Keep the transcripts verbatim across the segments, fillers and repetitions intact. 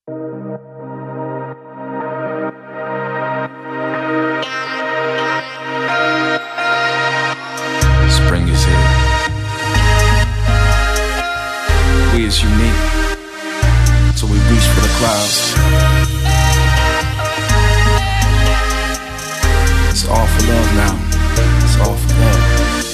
Spring is here. We is unique, so we reach for the clouds. It's all for love now. It's all for love.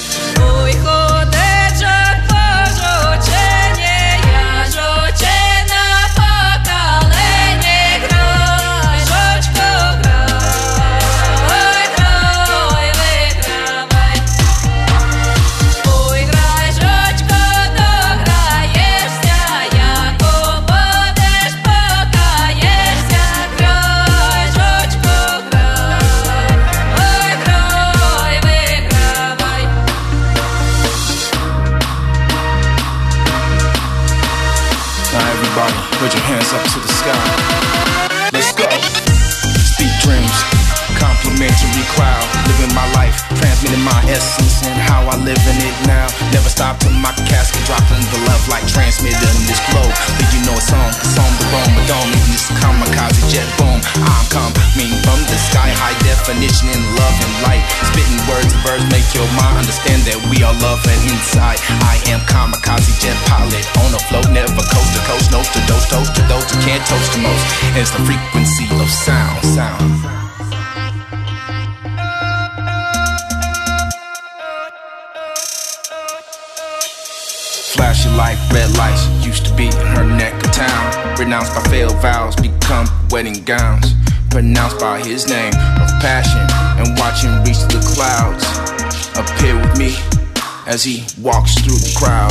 Put your hands up to the sky. Let's go. Speak dreams, complimentary cloud. Living my life, transmitting my essence and how I live in it now. Never stop till my casket dropping the love like transmitting this globe. But you know it's on, it's on the roam, but don't even this kamikaze jet boom. I'm coming from the sky, high definition in love and light. Spitting words and verbs make your mind understand that we are love and inside. I am kamikaze jet pilot on a float, never coast to coast, nose to dose, toast to those who can't toast the most. And it's the frequency of sound, sound. Flashing like red lights, used to be in her neck of town. Renounced by failed vows, become wedding gowns. Pronounced by his name of passion, and watch him reach the clouds. Appear with me as he walks through the crowd.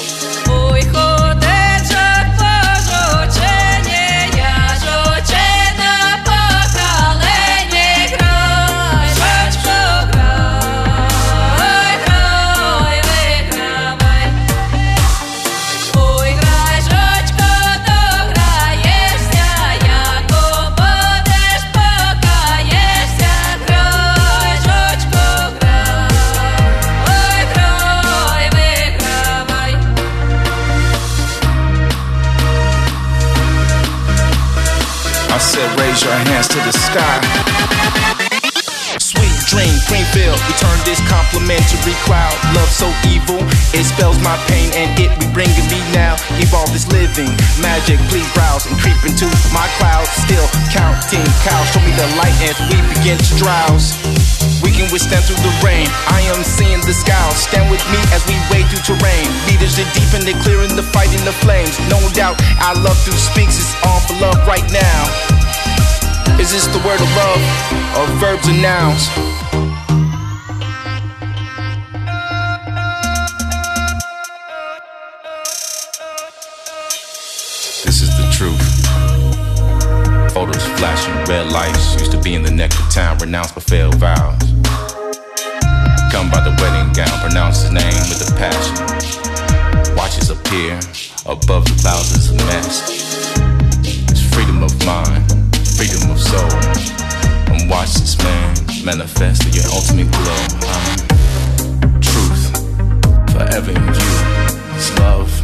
I said raise your hands to the sky. Sweet dream, Greenfield, we turn this complimentary cloud. Love so evil, it spells my pain and it be bringing me now. Evolve this living magic, please browse and creep into my cloud. Still counting cows, show me the light as we begin to drowse. We can withstand through the rain, I am seeing the skies. Stand with me as we wade through terrain. Leaders are deep and they're clearing the fight in the flames. No doubt, our love through speaks, it's all for love right now. Is this the word of love, or verbs and nouns? This is the truth. Photos flashing, red lights, used to be in the neck of town, renounced by failed vows. Come by the wedding gown, pronounce his name with a passion. Watches appear above the clouds as a mess. It's freedom of mind, freedom of soul, and watch this man manifest in your ultimate glow. Um, truth, forever in you, it's love.